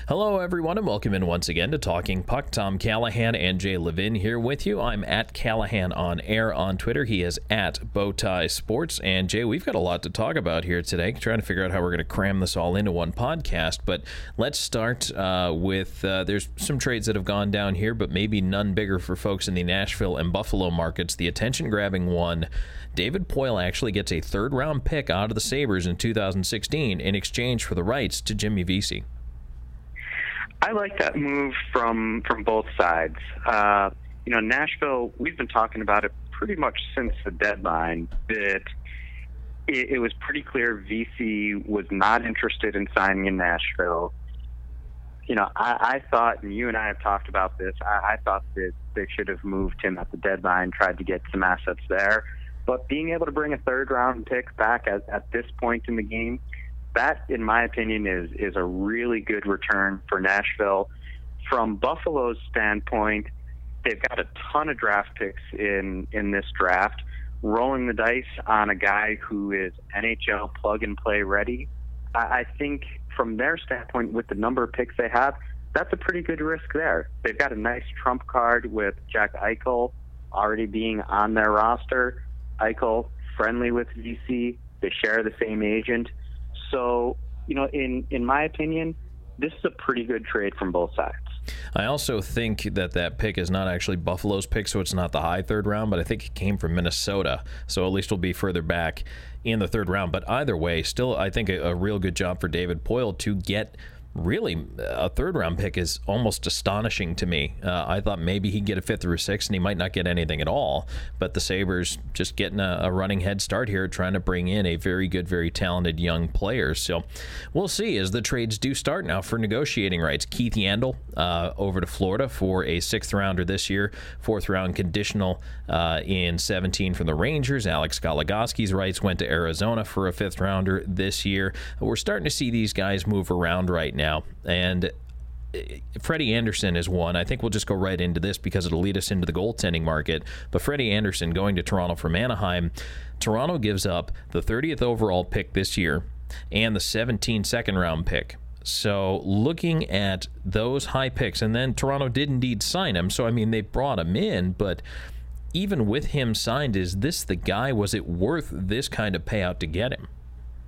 Hello, everyone, and welcome in once again to Talking Puck. Tom Callahan and Jay Levin here with you. I'm at Callahan on air on Twitter. He is at Bowtie Sports. And Jay, we've got a lot to talk about here today, trying to figure out how we're going to cram this all into one podcast. But let's start with there's some trades that have gone down here, but maybe none bigger for folks in the Nashville and Buffalo markets. The attention-grabbing one, David Poile actually gets a third-round pick out of the Sabres in 2016 in exchange for the rights to Jimmy Vesey. I like that move from both sides. Nashville, we've been talking about it pretty much since the deadline, that it was pretty clear Vesey was not interested in signing in Nashville. I thought, and you and I have talked about this, I thought that they should have moved him at the deadline, tried to get some assets there. But being able to bring a third-round pick back at this point in the game, that, in my opinion, is a really good return for Nashville. From Buffalo's standpoint, they've got a ton of draft picks in this draft. Rolling the dice on a guy who is NHL plug-and-play ready, I think from their standpoint, with the number of picks they have, that's a pretty good risk there. They've got a nice trump card with Jack Eichel already being on their roster. Eichel, friendly with VC. They share the same agent. So, in my opinion, this is a pretty good trade from both sides. I also think that pick is not actually Buffalo's pick, so it's not the high third round, but I think it came from Minnesota, so at least we'll be further back in the third round. But either way, still, I think a real good job for David Poile to get really a third-round pick is almost astonishing to me. I thought maybe he'd get a fifth or a sixth, and he might not get anything at all. But the Sabres just getting a running head start here, trying to bring in a very good, very talented young player. So we'll see as the trades do start now for negotiating rights. Keith Yandle over to Florida for a sixth-rounder this year, fourth-round conditional in 17 from the Rangers. Alex Goligoski's rights went to Arizona for a fifth-rounder this year. We're starting to see these guys move around right now. And Freddie Anderson is one. I think we'll just go right into this because it'll lead us into the goaltending market. But Freddie Anderson going to Toronto from Anaheim. Toronto gives up the 30th overall pick this year and the 17 second-round pick. So looking at those high picks, and then Toronto did indeed sign him. So, I mean, they brought him in, but even with him signed, is this the guy? Was it worth this kind of payout to get him?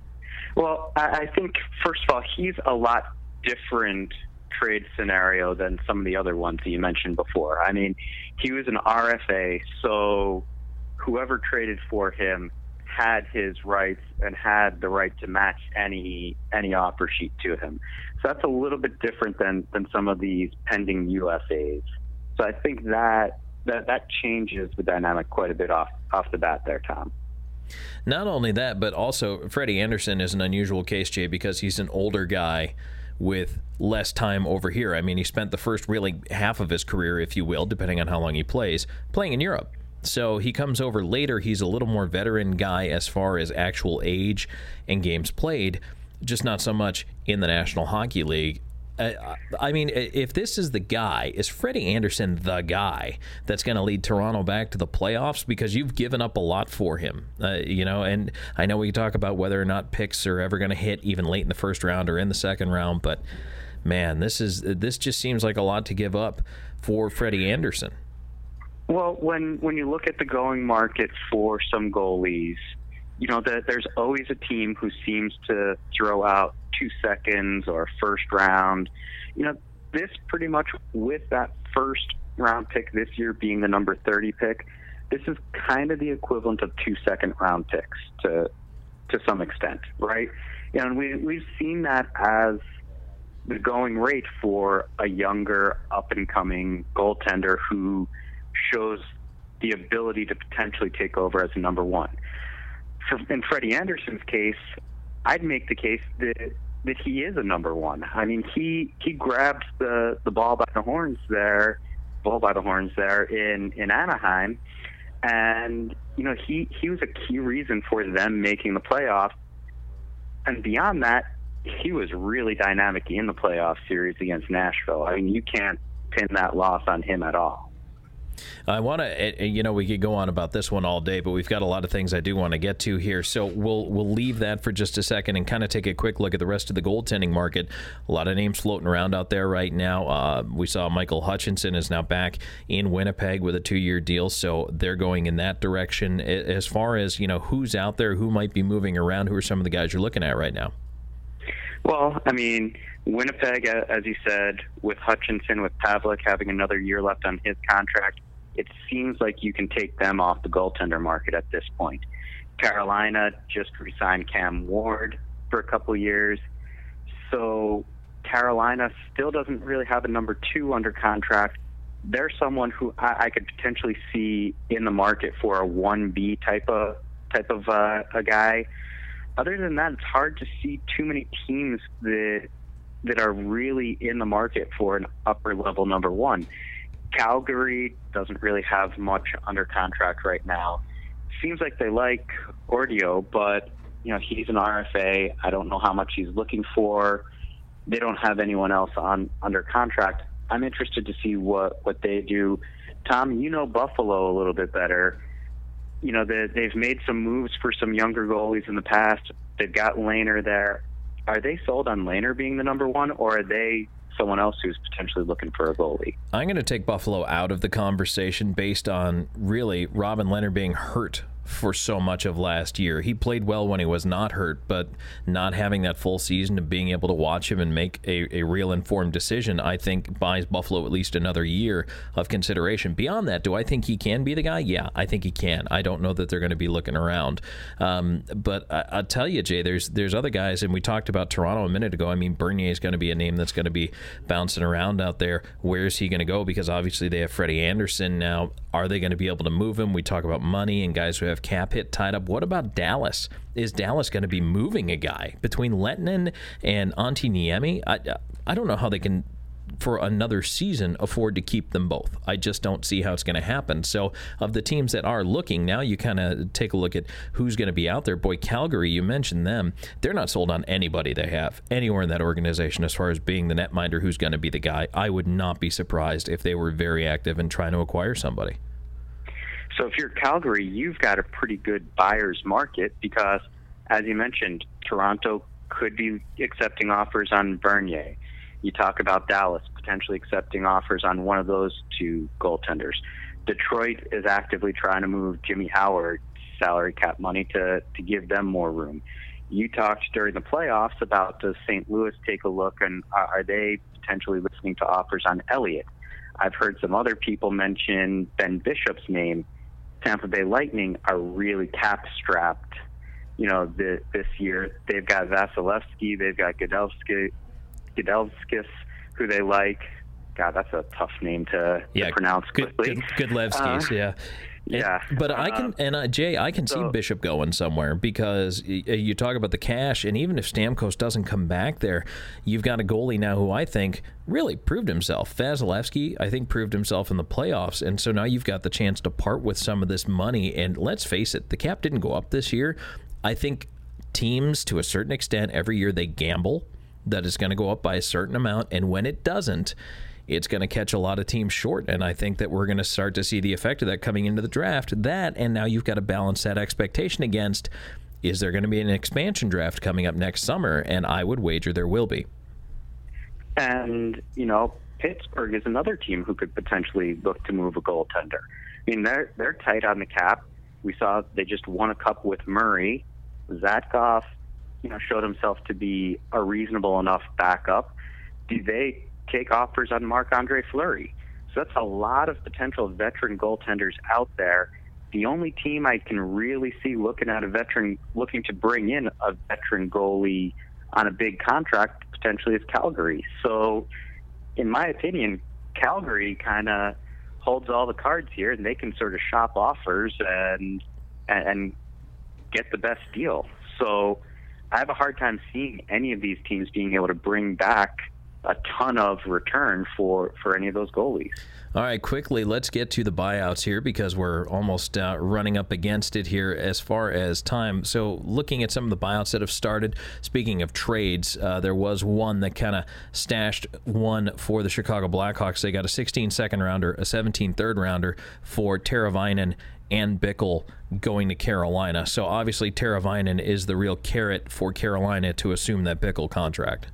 Well, I think, first of all, he's a lot different trade scenario than some of the other ones that you mentioned before. I mean, he was an RFA, so whoever traded for him had his rights and had the right to match any offer sheet to him. So that's a little bit different than some of these pending USAs. So I think that changes the dynamic quite a bit off the bat there, Tom. Not only that, but also Freddie Anderson is an unusual case, Jay, because he's an older guy with less time over here. I mean, he spent the first really half of his career, if you will, depending on how long he plays, playing in Europe. So he comes over later. He's a little more veteran guy as far as actual age and games played, just not so much in the National Hockey League. I mean, if this is the guy, is Freddie Anderson the guy that's going to lead Toronto back to the playoffs? Because you've given up a lot for him, and I know we talk about whether or not picks are ever going to hit even late in the first round or in the second round, but man, this just seems like a lot to give up for Freddie Anderson. Well, when you look at the going market for some goalies, there's always a team who seems to throw out 2 seconds or first round. This pretty much with that first round pick this year being the number 30 pick, this is kind of the equivalent of 2 second round picks to some extent, right? And we've seen that as the going rate for a younger up and coming goaltender who shows the ability to potentially take over as a number one. In Freddie Anderson's case, I'd make the case that he is a number one. I mean, he grabbed the bull by the horns there in Anaheim, and he was a key reason for them making the playoffs. And beyond that, he was really dynamic in the playoff series against Nashville. I mean, you can't pin that loss on him at all. I want to, we could go on about this one all day, but we've got a lot of things I do want to get to here. So we'll leave that for just a second and kind of take a quick look at the rest of the goaltending market. A lot of names floating around out there right now. We saw Michael Hutchinson is now back in Winnipeg with a 2-year deal, so they're going in that direction. As far as, who's out there, who might be moving around, who are some of the guys you're looking at right now? Well, I mean, Winnipeg, as you said, with Hutchinson, with Pavlik having another year left on his contract, it seems like you can take them off the goaltender market at this point. Carolina just re-signed Cam Ward for a couple years. So Carolina still doesn't really have a number 2 under contract. They're someone who I could potentially see in the market for a 1B type of a guy. Other than that, it's hard to see too many teams that are really in the market for an upper level number 1. Calgary doesn't really have much under contract right now. Seems like they like Ordio, but he's an RFA. I don't know how much he's looking for. They don't have anyone else under contract. I'm interested to see what they do. Tom, Buffalo a little bit better. They've made some moves for some younger goalies in the past. They've got Lehner there. Are they sold on Lehner being the number 1, or are they someone else who's potentially looking for a goalie? I'm going to take Buffalo out of the conversation based on really Robin Lehner being hurt for so much of last year. He played well when he was not hurt, but not having that full season of being able to watch him and make a real informed decision, I think buys Buffalo at least another year of consideration. Beyond that, do I think he can be the guy? Yeah, I think he can. I don't know that they're going to be looking around. But I'll tell you, Jay, there's other guys, and we talked about Toronto a minute ago. I mean, Bernier is going to be a name that's going to be bouncing around out there. Where is he going to go? Because obviously they have Freddie Anderson now. Are they going to be able to move him? We talk about money and guys who have cap hit tied up. What about Dallas? Is Dallas going to be moving a guy between Lettinen and Antti Niemi? I don't know how they can, for another season, afford to keep them both. I just don't see how it's going to happen. So of the teams that are looking, now you kind of take a look at who's going to be out there. Boy, Calgary, you mentioned them. They're not sold on anybody they have anywhere in that organization as far as being the netminder who's going to be the guy. I would not be surprised if they were very active in trying to acquire somebody. So if you're Calgary, you've got a pretty good buyer's market because, as you mentioned, Toronto could be accepting offers on Bernier. You talk about Dallas potentially accepting offers on one of those 2 goaltenders. Detroit is actively trying to move Jimmy Howard salary cap money to give them more room. You talked during the playoffs about does St. Louis take a look, and are they potentially listening to offers on Elliott? I've heard some other people mention Ben Bishop's name. Tampa Bay Lightning are really cap-strapped, this year. They've got Vasilevsky, they've got Gedelskis, who they like. God, that's a tough name to pronounce quickly. Godlevskis, yeah. Yeah. But I can, Jay, I can see Bishop going somewhere because you talk about the cash, and even if Stamkos doesn't come back there, you've got a goalie now who I think really proved himself. Vasilevsky, I think, proved himself in the playoffs, and so now you've got the chance to part with some of this money, and let's face it, the cap didn't go up this year. I think teams, to a certain extent, every year they gamble that it's going to go up by a certain amount, and when it doesn't, it's going to catch a lot of teams short, and I think that we're going to start to see the effect of that coming into the draft. That, and now you've got to balance that expectation against, is there going to be an expansion draft coming up next summer? And I would wager there will be. And, Pittsburgh is another team who could potentially look to move a goaltender. I mean, they're tight on the cap. We saw they just won a cup with Murray. Zatkov, showed himself to be a reasonable enough backup. Do they take offers on Marc-Andre Fleury? So that's a lot of potential veteran goaltenders out there. The only team I can really see looking to bring in a veteran goalie on a big contract potentially is Calgary. So in my opinion, Calgary kind of holds all the cards here, and they can sort of shop offers and get the best deal. So I have a hard time seeing any of these teams being able to bring back a ton of return for any of those goalies. All right, quickly, let's get to the buyouts here because we're almost running up against it here as far as time. So looking at some of the buyouts that have started, speaking of trades, there was one that kind of stashed one for the Chicago Blackhawks. They got a 16 second rounder, a 17 third rounder for Teravainen and Bickell going to Carolina. So obviously Teravainen is the real carrot for Carolina to assume that Bickell contract.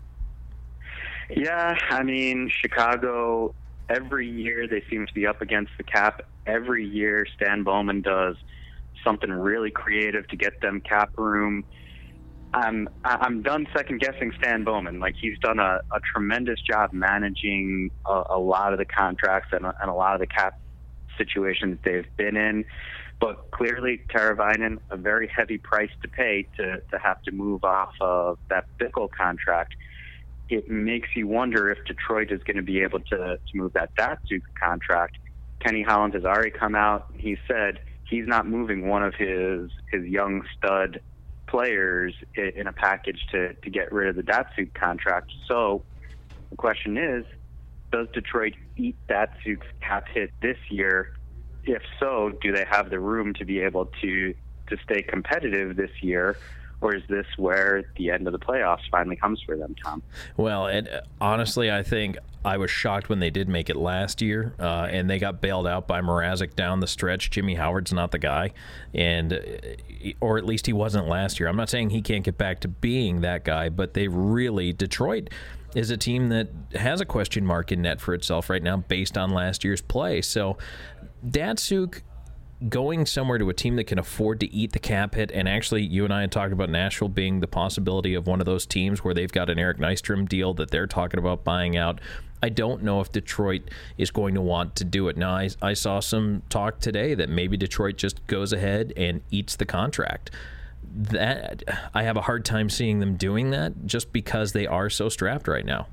Yeah, I mean, Chicago, every year they seem to be up against the cap. Every year Stan Bowman does something really creative to get them cap room. I'm done second-guessing Stan Bowman. Like, he's done a tremendous job managing a lot of the contracts and a lot of the cap situations they've been in. But clearly, Teravainen, a very heavy price to pay to have to move off of that Bickell contract. It makes you wonder if Detroit is going to be able to move that Datsyuk contract. Kenny Holland has already come out. He said he's not moving one of his young stud players in a package to get rid of the Datsyuk contract. So the question is, does Detroit eat Datsyuk's cap hit this year? If so, do they have the room to be able to stay competitive this year? Or is this where the end of the playoffs finally comes for them, Tom? Well, honestly, I think I was shocked when they did make it last year, and they got bailed out by Mrazek down the stretch. Jimmy Howard's not the guy, or at least he wasn't last year. I'm not saying he can't get back to being that guy, but Detroit is a team that has a question mark in net for itself right now based on last year's play. So Datsyuk going somewhere to a team that can afford to eat the cap hit, and actually you and I had talked about Nashville being the possibility of one of those teams where they've got an Eric Nystrom deal that they're talking about buying out. I don't know if Detroit is going to want to do it. Now, I saw some talk today that maybe Detroit just goes ahead and eats the contract. That I have a hard time seeing them doing that just because they are so strapped right now.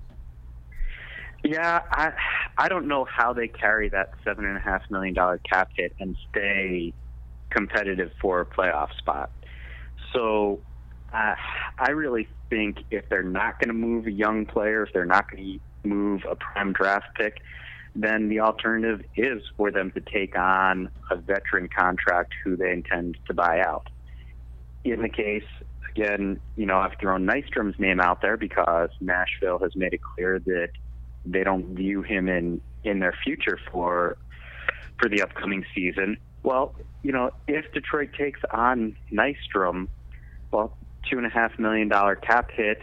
Yeah, I don't know how they carry that $7.5 million cap hit and stay competitive for a playoff spot. So I really think if they're not going to move a young player, if they're not going to move a prime draft pick, then the alternative is for them to take on a veteran contract who they intend to buy out. In the case, again, I've thrown Nystrom's name out there because Nashville has made it clear that they don't view him in their future for the upcoming season. Well, if Detroit takes on Nystrom, well, $2.5 million cap hit,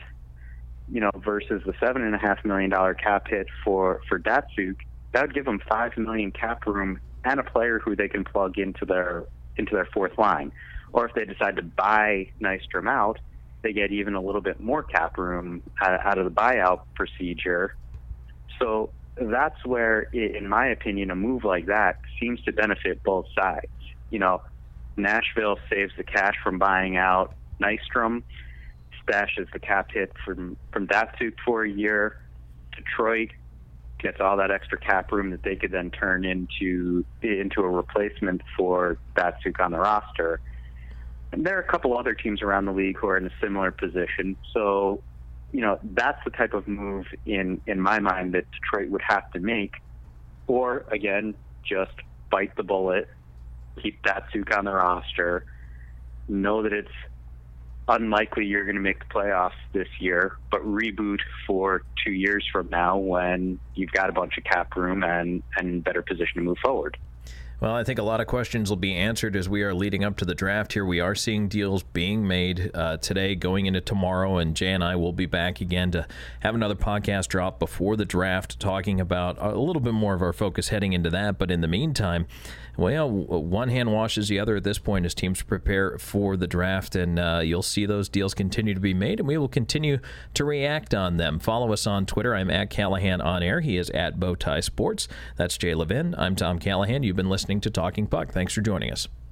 versus the $7.5 million cap hit for Datsyuk, that would give them $5 million cap room and a player who they can plug into their fourth line. Or if they decide to buy Nystrom out, they get even a little bit more cap room out of the buyout procedure. So that's where, in my opinion, a move like that seems to benefit both sides. Nashville saves the cash from buying out Nystrom, stashes the cap hit from Datsyuk for a year. Detroit gets all that extra cap room that they could then turn into a replacement for Datsyuk on the roster. And there are a couple other teams around the league who are in a similar position. So, that's the type of move in my mind that Detroit would have to make. Or, again, just bite the bullet, keep Datsyuk on the roster, know that it's unlikely you're going to make the playoffs this year, but reboot for 2 years from now when you've got a bunch of cap room and better position to move forward. Well, I think a lot of questions will be answered as we are leading up to the draft here. We are seeing deals being made today, going into tomorrow, and Jay and I will be back again to have another podcast drop before the draft, talking about a little bit more of our focus heading into that. But in the meantime, well, one hand washes the other at this point as teams prepare for the draft, and you'll see those deals continue to be made, and we will continue to react on them. Follow us on Twitter. I'm at Callahan On Air. He is at Bowtie Sports. That's Jay Levin. I'm Tom Callahan. You've been listening to Talking Puck. Thanks for joining us.